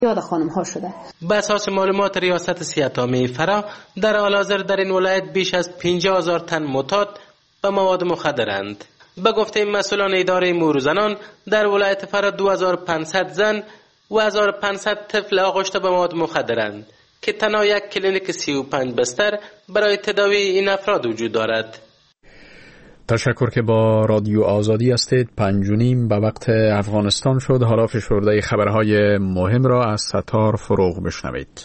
یاد خانم ها شده. به اساس معلومات ریاست صحت عامه فرا در حال حاضر در این ولایت بیش از 50,000 تن معتاد و مواد مخدرند. به گفته مسئولان اداره امور زنان در ولایت فرا 2500 زن و 1500 طفل آغشته به مواد مخدرند که تنها یک کلینیک 35 بستر برای تداوی این افراد وجود دارد. تشکر که با رادیو آزادی هستید. 5:30 به وقت افغانستان شد. حالا فشرده خبرهای مهم را از ستار فروغ بشنوید.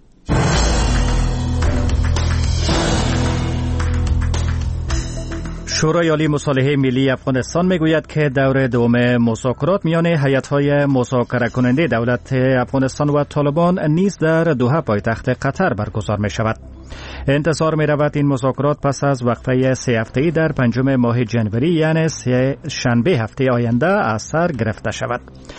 شورای عالی مصالحه ملی افغانستان میگوید که دور دوم مذاکرات میان هیئت‌های مذاکره کننده دولت افغانستان و طالبان نیز در دوحه پایتخت قطر برگزار می شود. انتظار می رود این مذاکرات پس از وقفه 3 هفته‌ای در 5 ماه جنوری یعنی شنبه هفته آینده از سر گرفته شود.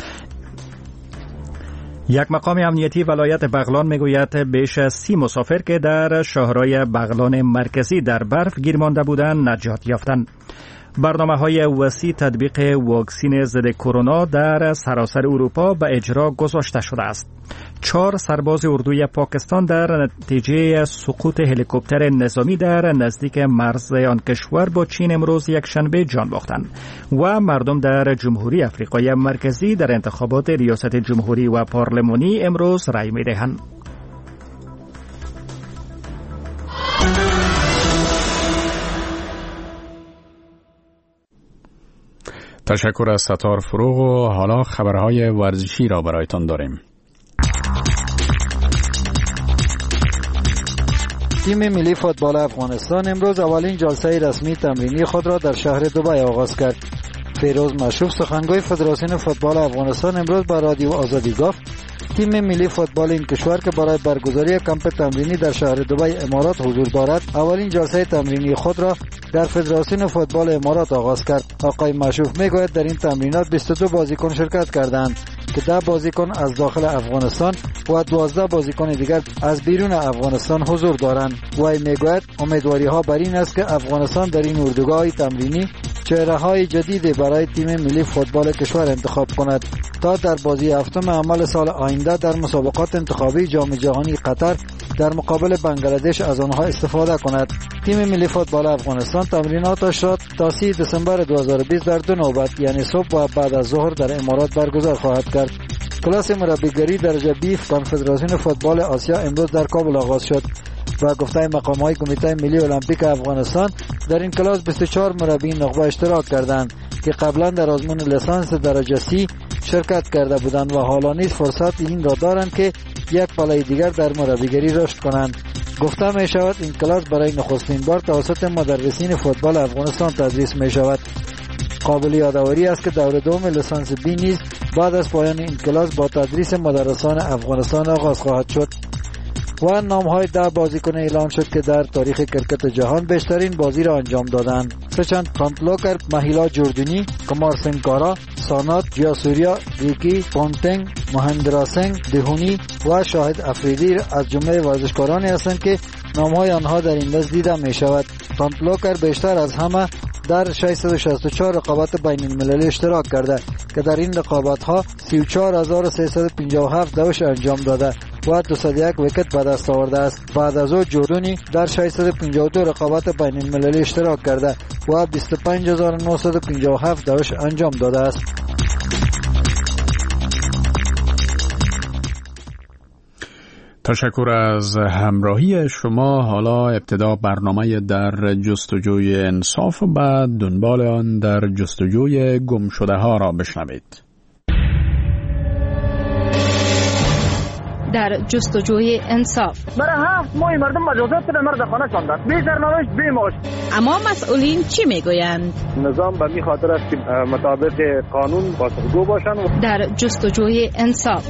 یک مقام امنیتی ولایت بغلان میگوید بیش از 30 مسافر که در شهرهای بغلان مرکزی در برف گیر مانده بودند نجات یافتند. برنامه‌های وسیع تطبیق واکسن ضد کرونا در سراسر اروپا به اجرا گذاشته شده است. 4 سرباز اردوی پاکستان در نتیجه سقوط هلیکوپتر نظامی در نزدیک مرز آن کشور با چین امروز یک شنبه جان باختند و مردم در جمهوری آفریقای مرکزی در انتخابات ریاست جمهوری و پارلمانی امروز رای می‌دهند. تشکر از ستار فروغ و حالا خبرهای ورزشی را برایتان داریم. تیم ملی فوتبال افغانستان امروز اولین جلسه رسمی تمرینی خود را در شهر دبی آغاز کرد. فیروز مشروف سخنگوی فدراسیون فوتبال افغانستان امروز با رادیو آزادی گفت تیم ملی فوتبال این کشور که برای برگزاری کمپ تمرینی در شهر دبی امارات حضور دارد اولین جلسه تمرینی خود را در فدراسیون فوتبال امارات آغاز کرد. آقای مشروف میگوید در این تمرینات 22 بازیکن شرکت کردند که 10 بازیکن از داخل افغانستان و 12 بازیکن دیگر از بیرون افغانستان حضور دارند. وی میگوید امیدواری ها بر این است که افغانستان در این اردوگاه تمرینی چهره‌های جدیدی برای تیم ملی فوتبال کشور انتخاب کند تا در بازی هفتم عمل سال آینده در مسابقات انتخابی جام جهانی قطر در مقابل بنگلادش از آنها استفاده کند. تیم ملی فوتبال افغانستان تمریناتش را تا 30 دسامبر 2020 در 2 نوبت یعنی صبح و بعد از ظهر در امارات برگزار خواهد کرد. کلاس مربیگری درجه بی کنفدراسیون فوتبال آسیا امروز در کابل آغاز شد و گفته مقام‌های کمیته ملی المپیک افغانستان در این کلاس 24 مربی نخبه اشتراک کردند که قبلا در آزمون لیسانس درجه سی شرکت کرده بودند و حالا نیز فرصت این را دارند که یک پله دیگر در مربیگری رشد کنند. گفته می شود این کلاس برای نخستین بار توسط مدرسین فوتبال افغانستان تدریس می شود. قابل یادآوری است که دور دوم لیسانس بی نیز بعد از پایان این کلاس با تدریس مدرسان افغانستان آغاز خواهد شد. و نام‌های 10 بازیکن اعلام شد که در تاریخ کرکت جهان بیشترین بازی را انجام دادند. سچند کانتلوکر، مهیلا جوردینی، کمار سنگکارا، سانات، جیاسوریا، ریکی، پونتنگ، مهندرا سنگ، دهونی و شاهد افریدی از جمله ورزشکارانی هستند که نام‌های آنها در این لیست دیده می‌شود. کانتلوکر بیشتر از همه در 664 رقابت بین المللی اشتراک کرده که در این رقابت‌ها 34357 دوش انجام داده و 201 ویکت به دست آورده است. بعد از او جوردینی در 652 رقابت بین المللی اشتراک کرده و 25957 دوش انجام داده است. تشکر از همراهی شما. حالا ابتدا برنامه در جستجوی انصاف و بعد دنبال آن در جستجوی گم شده ها را بشنوید. در جستجوی انصاف برای 7 ماه مردم مجازات به مرد خانه شاندند، بی سرنوشت بی معاش. اما مسئولین چی میگویند؟ نظام به می خاطر است که مطابق قانون بازگو باشند. در جستجوی انصاف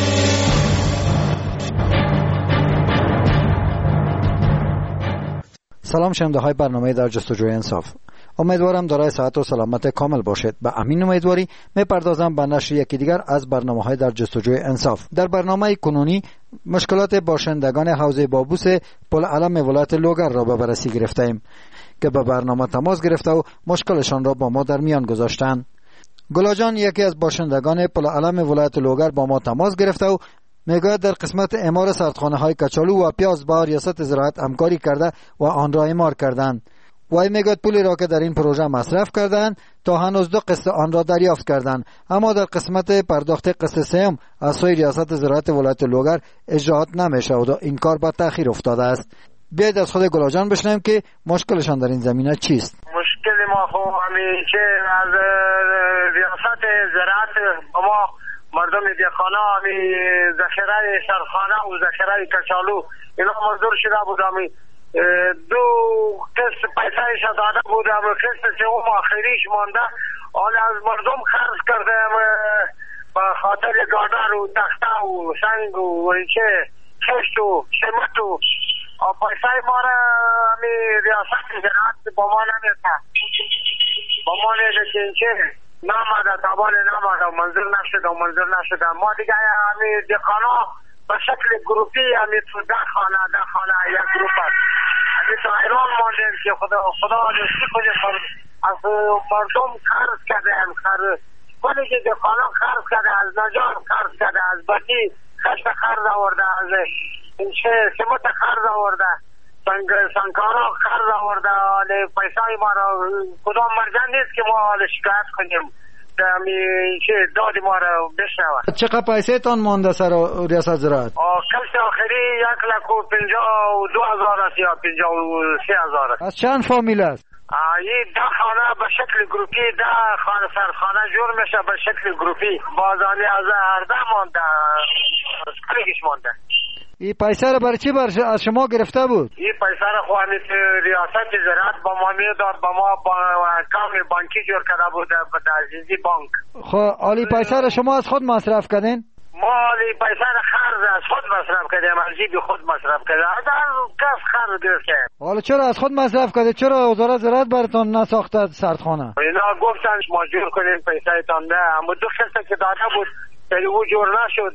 سلام شنونده های برنامه در جستجوی انصاف. امیدوارم دارای صحت و سلامت کامل باشید. به امین امیدواری میپردازم به نشر یکی دیگر از برنامه‌های در جستجوی انصاف. در برنامه کنونی مشکلات باشندگان حوزه بابوس پل علم ولایت لوگر را به بررسی گرفتیم که به برنامه تماس گرفته و مشکلشان را با ما در میان گذاشتند. گلا جان یکی از باشندگان پل علم ولایت لوگر با ما تماس گرفته و میگوید در قسمت اعمار سردخانه‌های کچالو و پیاز با ریاست زراعت همکاری کرده و آن را اعمار کردند. وی میگوید پولی را که در این پروژه مصرف کردند تا هنوز 2 قسط آن را دریافت کردند، اما در قسمت پرداخت قسط سوم از سوی ریاست زراعت ولایت لوگر اجراات نمی‌شود و این کار به تأخیر افتاده است. بیاید از خود گلاجان بشنویم که مشکلشان در این زمینه چیست. مشکل ما خب همین که از ریاست زراعت ما مردم دیخانه همین ذخیره سردخانه و ذخیره کچالو اینا منظور شده بود. همین 2 قسط پیسهش داده بود، همین قسط سوم آخریش مانده. حالا از مردم خرج کردم به خاطر گادر و تخته و سنگ و اینچه خشت و شمت و پیسه ما را همین ریاست زراعت با ما نمیده، با ما نیده که اینچه نامده، تابال نامده و منظور نشده. ما دیگه همین دیخانه به شکل گروپی همین تو 10 خانه یک گروپ است. همین تو ایران ماندیم که خدا نشتی کنیم از مردم خرج کرده، کنی که دیخانه خرج کرده، از نجار خرج کرده، از بطی خشت خرج آورده، از اینچه سمت خرج آورده، سنگکارا خرج آورده. پیسه ما را کدام مرجع نیست که ما شکایت کنیم که داد ما را بشنوه. چقدر پیسه تان مانده سر ریاست زراعت؟ قسط آخری 1,52,000 است یا 53,000 است. از چند فامیل است؟ این 10 خانه به شکل گروپی، 10 خانه سرخانه جور میشه به شکل گروپی. بازانی از 18 مانده، کلیگش مانده. این پیسه را برای چی از شما گرفته بود؟ این پیسه را خواهد ریاست زراعت با ما میداد، با ما کام بانکی جور کرده بود به عزیزی بانک. خب حالی پیسه را شما از خود مصرف کردین؟ ما حالی پیسه را خرج از خود مصرف کردیم، از جیب خود مصرف کردیم، از کس خرج گرفتیم. حالا چرا از خود مصرف کردید؟ چرا وزارت زراعت براتون نساخته سردخانه؟ اینا گفتن ما جور کنیم پیسه تان، نه اما 2 قسط که داده بود او جور نشد.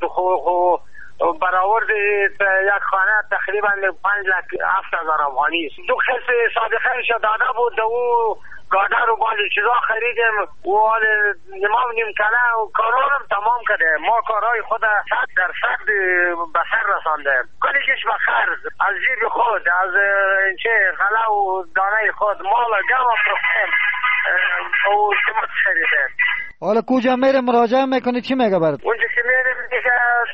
برآورد یک خانه تقریبا 5,07,000 افغانی است. 2 قسط صادقه‌اش داده بود، او گادر و بالی چیزا خریدیم و حال نمام نیم کله و کارارم تمام کردیم. ما کارهای خود 100% به سر رساندیم، کلیش به خرج از جیب خود، از اینچه غله و دانه خود مال گم فروختیم و سمت خریدیم. حالا کجا میره مراجعه میکنی؟ چی میگه برات؟ اونجا که میریم میگه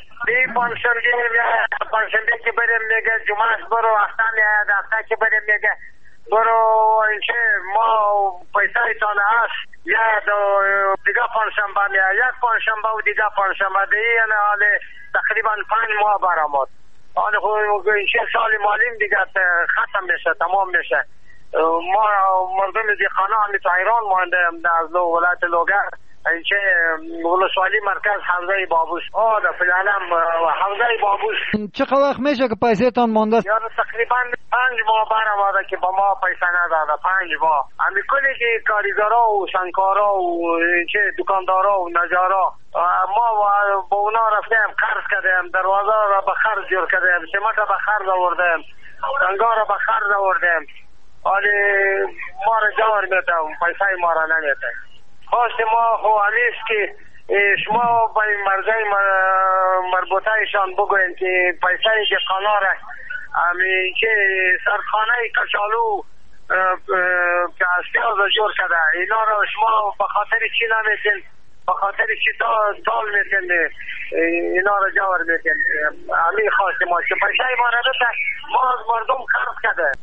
پنجشنبه که بریم میگه جمعه برو، هفته که بریم میگه برو اینچه ما پیسه تان هست یا دیگه پنجشنبه میاد، یک پنجشنبه و دیگه پنجشنبه دیگه، یعنی حال تقریبا 5 ماه برآمد. حال اینچه سال مالیم دیگه ختم میشه، تمام میشه. ما مردم دیخانه همی تا ایران ماندیم از ولایت لوگر، اینچه ولسوالی مرکز حوزه بابوس. در فیلالم حوزه بابوس. چقدر وقت میشه که پیسه تان مانده؟ یعنی تقریبا 5 ماه برآمده که با ما پیسه نداده. 5 ماه همی کلی که کاریگرا و سنگکارا و اینچه دکاندارا و نجارا ما با اونا رفتیم قرض کردیم، دروازه را به خرج جور کردیم، سمت را به خرج آوردیم، سنگا را به خرج آوردیم. حالی ما را جوار میتم، پیسه ما را نمیتم. خواست ما خواهیست که شما با این مرجع مربوطه ایشان بگوین که پیسه دیخانه را همین که سردخانه کچالو که از پیاز جور شده اینا را شما به خاطر چی نمیتین، به خاطر چی دال میتین اینا را جوار میتین. همین خواست ما که پیسه ما را بده ما از مردم خرج کرده.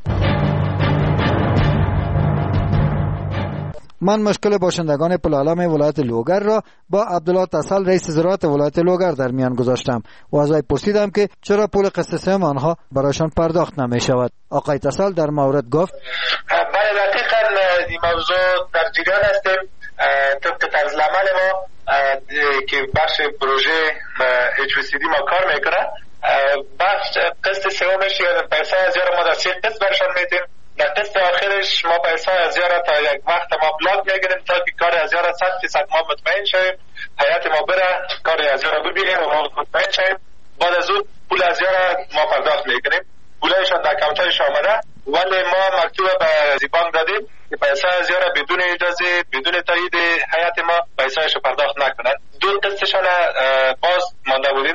من مشکل باشندگان پلالم ولایت لوگر را با عبدالله تسل رئیس زراعت ولایت لوگر در میان گذاشتم و از وی پرسیدم که چرا پول قسط سوم آنها برایشان پرداخت نمی شود. آقای تسل در مورد گفت بله دقیقاً این موضوع در جریان هستیم. طبق طرز العمل ما که بخش پروژه HVCD ما کار میکنه، بخش قسط سومش یا پیسه از یار ما در 3 قسط برشان میدیم. در قسط آخرش ما پیسه از یارا تا یک وقت ما بلاک میگیریم تا که کار از یارا 100% ما مطمئن شویم، حیات ما بره کار از یارا ببینیم و ما مطمئن شویم. بعد از اون پول از یارا ما پرداخت میکنیم، پولایشان در اکانتش آمده، ولی ما مکتوب به بانک دادیم که پیسه از یارا بدون اجازه بدون تایید حیات ما پیسهش پرداخت نکنن. 2 قسطشان باز مانده بودیم.